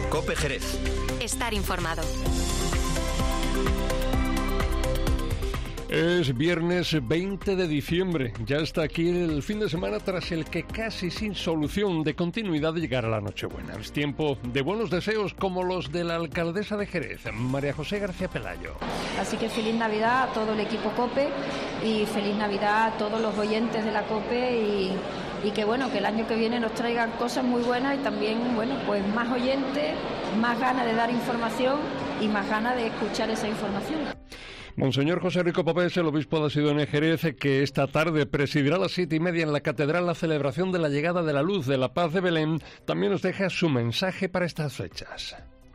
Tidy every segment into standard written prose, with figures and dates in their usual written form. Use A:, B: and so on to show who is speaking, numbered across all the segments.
A: COPE Jerez.
B: Estar informado.
C: Es viernes 20 de diciembre. Ya está aquí el fin de semana tras el que casi sin solución de continuidad llegará la Nochebuena. Es tiempo de buenos deseos como los de la alcaldesa de Jerez, María José García Pelayo.
D: Así que feliz Navidad a todo el equipo COPE y feliz Navidad a todos los oyentes de la COPE y que bueno, que el año que viene nos traigan cosas muy buenas y también, bueno, pues más oyentes, más ganas de dar información y más ganas de escuchar esa información.
C: Monseñor José Rico Popés, el obispo de Sidón Jerez, que esta tarde presidirá a las 7:30 en la catedral la celebración de la llegada de la luz de la paz de Belén, también nos deja su mensaje para estas fechas.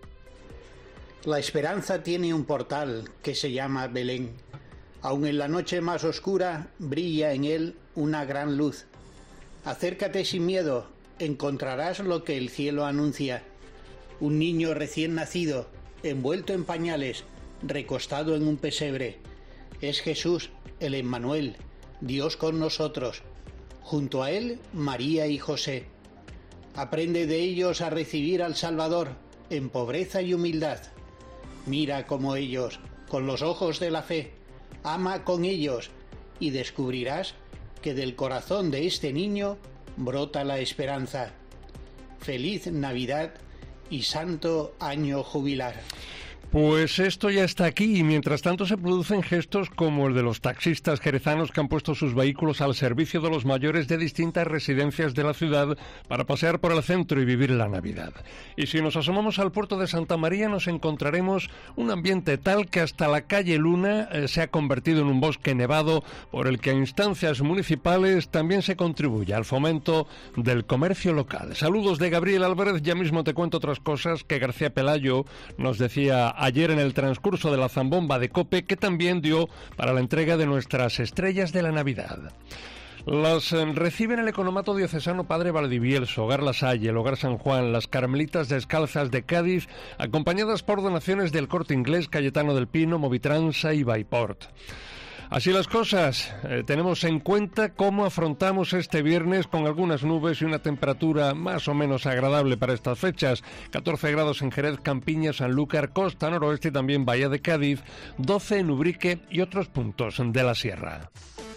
E: La esperanza tiene un portal que se llama Belén. Aun en la noche más oscura, brilla en él una gran luz. Acércate sin miedo, encontrarás lo que el cielo anuncia. Un niño recién nacido, envuelto en pañales, recostado en un pesebre. Es Jesús, el Emmanuel, Dios con nosotros. Junto a él, María y José. Aprende de ellos a recibir al Salvador en pobreza y humildad. Mira como ellos, con los ojos de la fe, ama con ellos y descubrirás que del corazón de este niño brota la esperanza. Feliz Navidad y Santo Año Jubilar.
C: Pues esto ya está aquí y mientras tanto se producen gestos como el de los taxistas jerezanos que han puesto sus vehículos al servicio de los mayores de distintas residencias de la ciudad para pasear por el centro y vivir la Navidad. Y si nos asomamos al puerto de Santa María nos encontraremos un ambiente tal que hasta la calle Luna se ha convertido en un bosque nevado por el que a instancias municipales también se contribuye al fomento del comercio local. Saludos de Gabriel Álvarez, ya mismo te cuento otras cosas que García Pelayo nos decía ayer en el transcurso de la zambomba de COPE, que también dio para la entrega de nuestras estrellas de la Navidad. Las reciben el Economato Diocesano Padre Valdivielso, Hogar La Salle, el Hogar San Juan, las Carmelitas Descalzas de Cádiz, acompañadas por donaciones del Corte Inglés, Cayetano del Pino, Movitransa y Baiport. Así las cosas, tenemos en cuenta cómo afrontamos este viernes con algunas nubes y una temperatura más o menos agradable para estas fechas. 14 grados en Jerez, Campiña, Sanlúcar, Costa Noroeste y también Bahía de Cádiz, 12 en Ubrique y otros puntos de la sierra.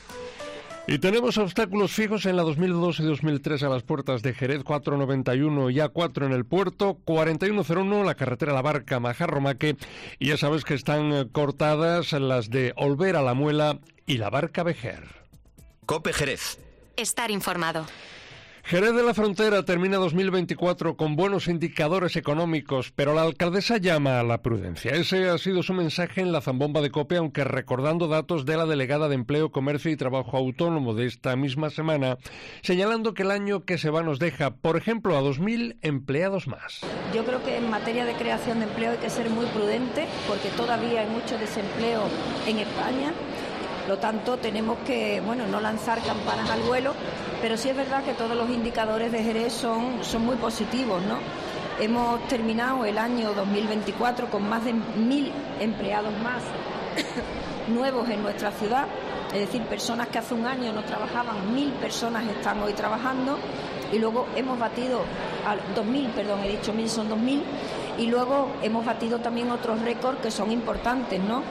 C: Y tenemos obstáculos fijos en la 2002 y 2003 a las puertas de Jerez, 491 y A4 en el puerto, 4101 la carretera La Barca, Majarromaque, y ya sabes que están cortadas las de Olvera La Muela y La Barca Vejer.
A: COPE Jerez.
B: Estar informado.
C: Jerez de la Frontera termina 2024 con buenos indicadores económicos, pero la alcaldesa llama a la prudencia. Ese ha sido su mensaje en la zambomba de COPE, aunque recordando datos de la delegada de Empleo, Comercio y Trabajo Autónomo de esta misma semana, señalando que el año que se va nos deja, por ejemplo, a 2.000 empleados más.
D: Yo creo que en materia de creación de empleo hay que ser muy prudente porque todavía hay mucho desempleo en España. Por lo tanto, tenemos que, no lanzar campanas al vuelo, pero sí es verdad que todos los indicadores de Jerez son muy positivos, ¿no? Hemos terminado el año 2024 con más de 1.000 empleados más nuevos en nuestra ciudad, es decir, personas que hace un año no trabajaban, 1.000 personas están hoy trabajando, y luego hemos batido, 2.000, perdón, he dicho 1.000, son 2.000, y luego hemos batido también otros récords que son importantes, ¿no?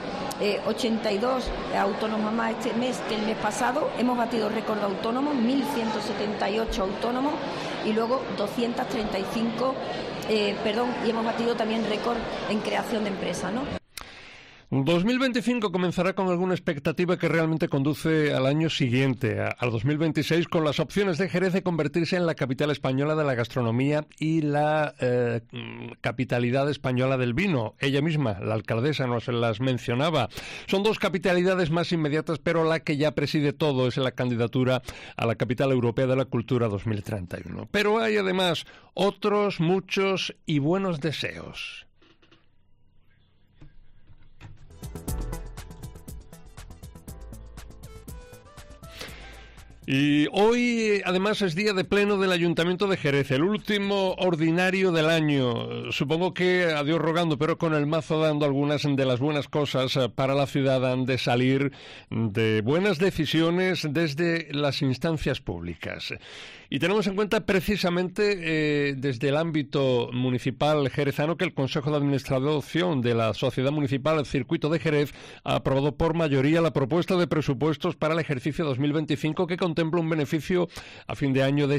D: 82 autónomos más este mes que el mes pasado, hemos batido récord de autónomos, 1.178 autónomos y luego 235, y hemos batido también récord en creación de empresas, ¿no?
C: 2025 comenzará con alguna expectativa que realmente conduce al año siguiente, al 2026, con las opciones de Jerez de convertirse en la capital española de la gastronomía y la capitalidad española del vino. Ella misma, la alcaldesa, nos las mencionaba. Son dos capitalidades más inmediatas, pero la que ya preside todo es la candidatura a la capital europea de la cultura 2031. Pero hay además otros muchos y buenos deseos. Y hoy, además, es día de pleno del Ayuntamiento de Jerez, el último ordinario del año. Supongo que, a Dios rogando, pero con el mazo dando, algunas de las buenas cosas para la ciudad han de salir de buenas decisiones desde las instancias públicas. Y tenemos en cuenta precisamente desde el ámbito municipal jerezano que el Consejo de Administración de la Sociedad Municipal Circuito de Jerez ha aprobado por mayoría la propuesta de presupuestos para el ejercicio 2025 que contempla un beneficio a fin de año de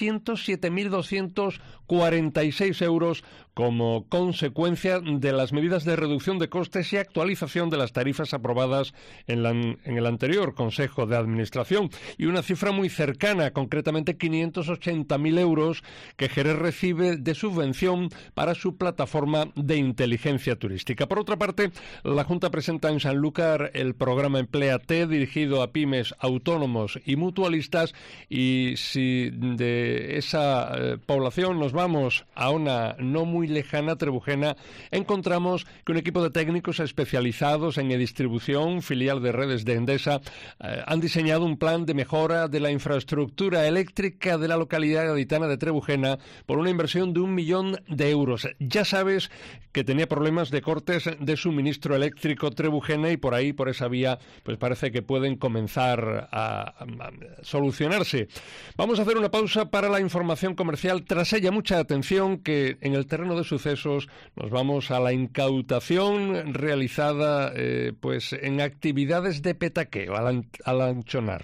C: 607.246 euros como consecuencia de las medidas de reducción de costes y actualización de las tarifas aprobadas en el anterior Consejo de Administración, y una cifra muy cercana, concretamente 580.000 euros que Jerez recibe de subvención para su plataforma de inteligencia turística. Por otra parte, la Junta presenta en Sanlúcar el programa Empléate, dirigido a pymes, autónomos y mutualistas, y si de esa población nos vamos a una no muy lejana, Trebujena, encontramos que un equipo de técnicos especializados en e-distribución, filial de redes de Endesa, han diseñado un plan de mejora de la infraestructura eléctrica de la localidad gaditana de Trebujena por una inversión de 1 millón de euros. Ya sabes que tenía problemas de cortes de suministro eléctrico Trebujena, y por ahí, por esa vía, pues parece que pueden comenzar a solucionarse. Vamos a hacer una pausa para la información comercial. Tras ella, mucha atención, que en el terreno de sucesos nos vamos a la incautación realizada pues en actividades de petaqueo, a lanchonar.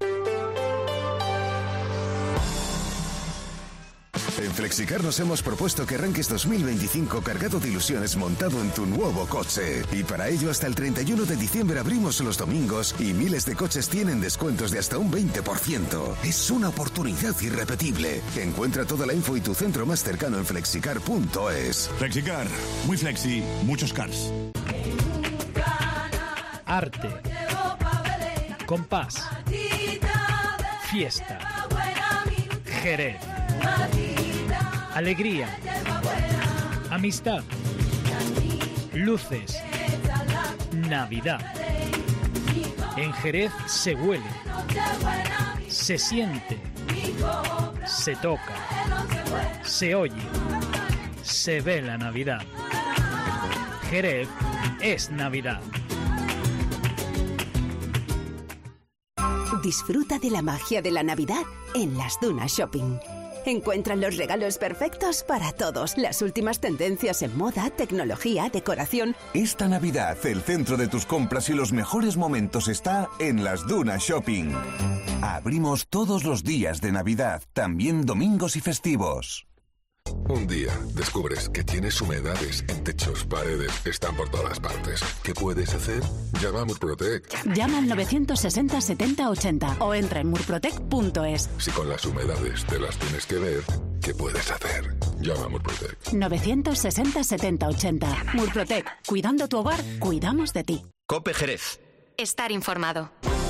F: En Flexicar nos hemos propuesto que arranques 2025 cargado de ilusiones montado en tu nuevo coche. Y para ello, hasta el 31 de diciembre abrimos los domingos y miles de coches tienen descuentos de hasta un 20%. Es una oportunidad irrepetible. Encuentra toda la info y tu centro más cercano en flexicar.es.
G: Flexicar, muy flexi, muchos cars.
H: Arte, compás, fiesta, Jerez. Alegría, amistad, luces, Navidad. En Jerez se huele, se siente, se toca, se oye, se ve la Navidad. Jerez es Navidad.
I: Disfruta de la magia de la Navidad en Las Dunas Shopping. Encuentran los regalos perfectos para todos, las últimas tendencias en moda, tecnología, decoración.
F: Esta Navidad, el centro de tus compras y los mejores momentos está en Las Dunas Shopping. Abrimos todos los días de Navidad, también domingos y festivos.
J: Un día descubres que tienes humedades en techos, paredes, están por todas partes. ¿Qué puedes hacer? Llama a Murprotec.
K: Llama al 960 70 80 o entra en murprotec.es.
J: Si con las humedades te las tienes que ver, ¿qué puedes hacer? Llama a Murprotec.
K: 960 70 80. Murprotec. Cuidando tu hogar, cuidamos de ti.
A: COPE Jerez.
B: Estar informado.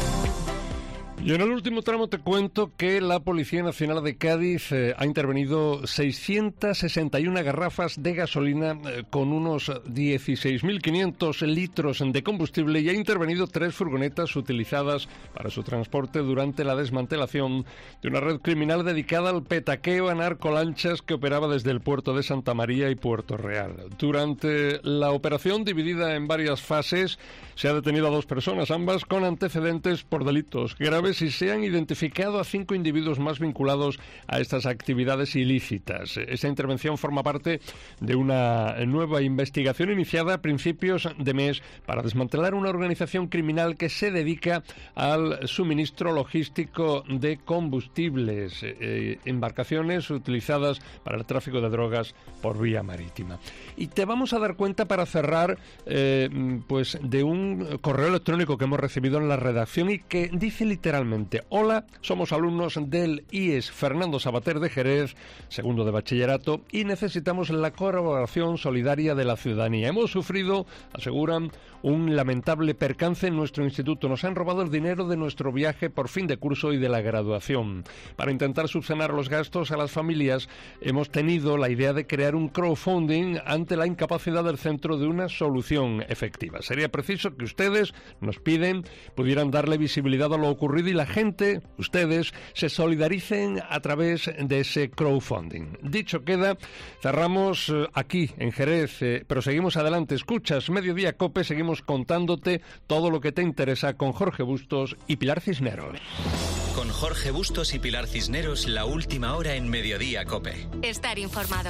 C: Y en el último tramo te cuento que la Policía Nacional de Cádiz ha intervenido 661 garrafas de gasolina con unos 16.500 litros de combustible, y ha intervenido 3 furgonetas utilizadas para su transporte durante la desmantelación de una red criminal dedicada al petaqueo a narcolanchas que operaba desde el puerto de Santa María y Puerto Real. Durante la operación, dividida en varias fases, se ha detenido a 2 personas, ambas con antecedentes por delitos graves, y se han identificado a 5 individuos más vinculados a estas actividades ilícitas. Esta intervención forma parte de una nueva investigación iniciada a principios de mes para desmantelar una organización criminal que se dedica al suministro logístico de combustibles, embarcaciones utilizadas para el tráfico de drogas por vía marítima. Y te vamos a dar cuenta, para cerrar, pues de un correo electrónico que hemos recibido en la redacción y que dice literalmente: hola, somos alumnos del IES Fernando Sabater de Jerez, segundo de bachillerato, y necesitamos la colaboración solidaria de la ciudadanía. Hemos sufrido, aseguran, un lamentable percance en nuestro instituto. Nos han robado el dinero de nuestro viaje por fin de curso y de la graduación. Para intentar subsanar los gastos a las familias, hemos tenido la idea de crear un crowdfunding ante la incapacidad del centro de una solución efectiva. Sería preciso que ustedes, nos piden, pudieran darle visibilidad a lo ocurrido y y la gente, ustedes, se solidaricen a través de ese crowdfunding. Dicho queda, cerramos aquí en Jerez, pero seguimos adelante. Escuchas Mediodía COPE, seguimos contándote todo lo que te interesa con Jorge Bustos y Pilar Cisneros.
A: Con Jorge Bustos y Pilar Cisneros, la última hora en Mediodía COPE.
B: Estar informado.